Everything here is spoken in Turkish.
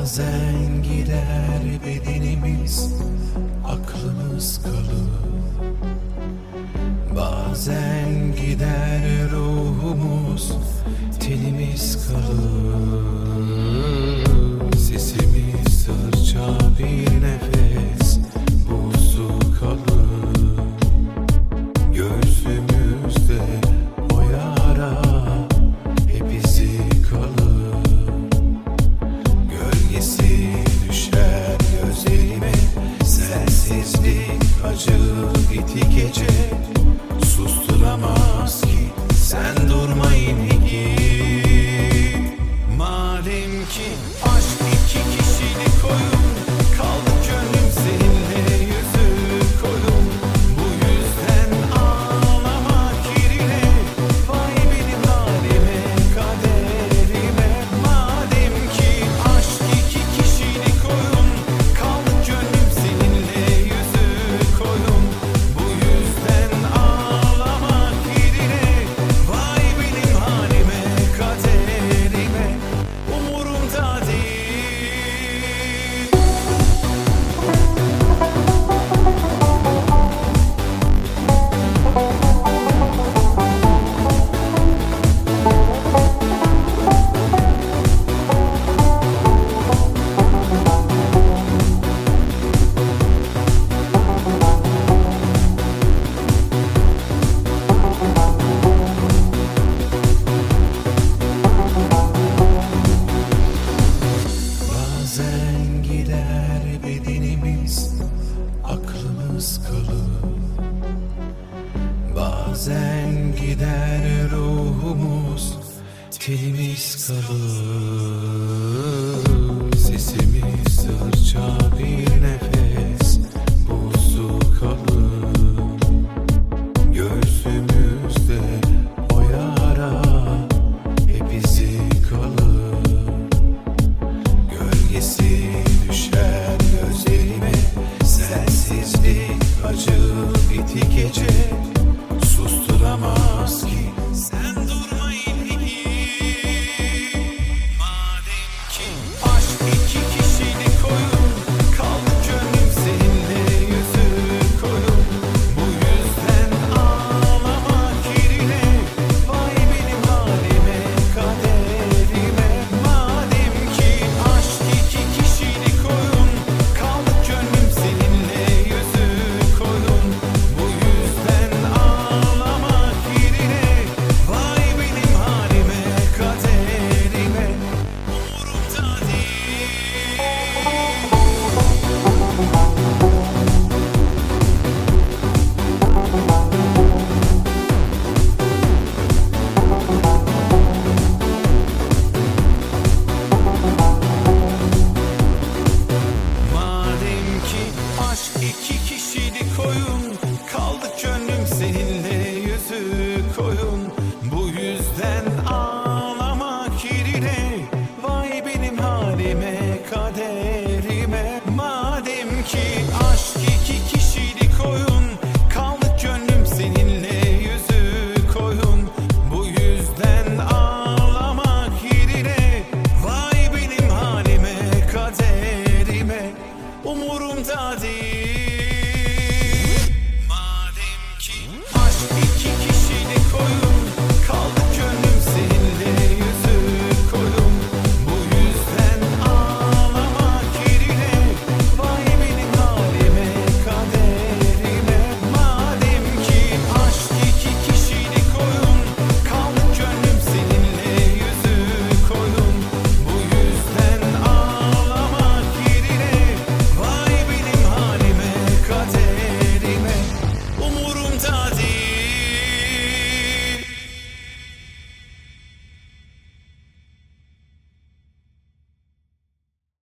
Bazen gider bedenimiz, aklımız kalır. Bazen gider ruhumuz, tenimiz kalır. Sesimiz sırça bir nefes, buzlu kalır. Göğsümüzde o yara hep izi kalır. Gölgesi düşer gözlerime, sensizlik acı iki gece. Susturamaz ki sen durma yine git. Madem ki aşk iki kişilik oyun, kaldı gönlüm seninle yüzük koyun. Bu yüzden ağlamak yerine vay benim halime kaderime. Madem ki aşk iki kişilik oyun, kaldı gönlüm seninle yüzük koyun. Bu yüzden ağlamak yerine vay benim halime kaderime. Umurumda değil. Bazen gider bedenimiz, aklımız kalır. Bazen gider ruhumuz, tenimiz kalır.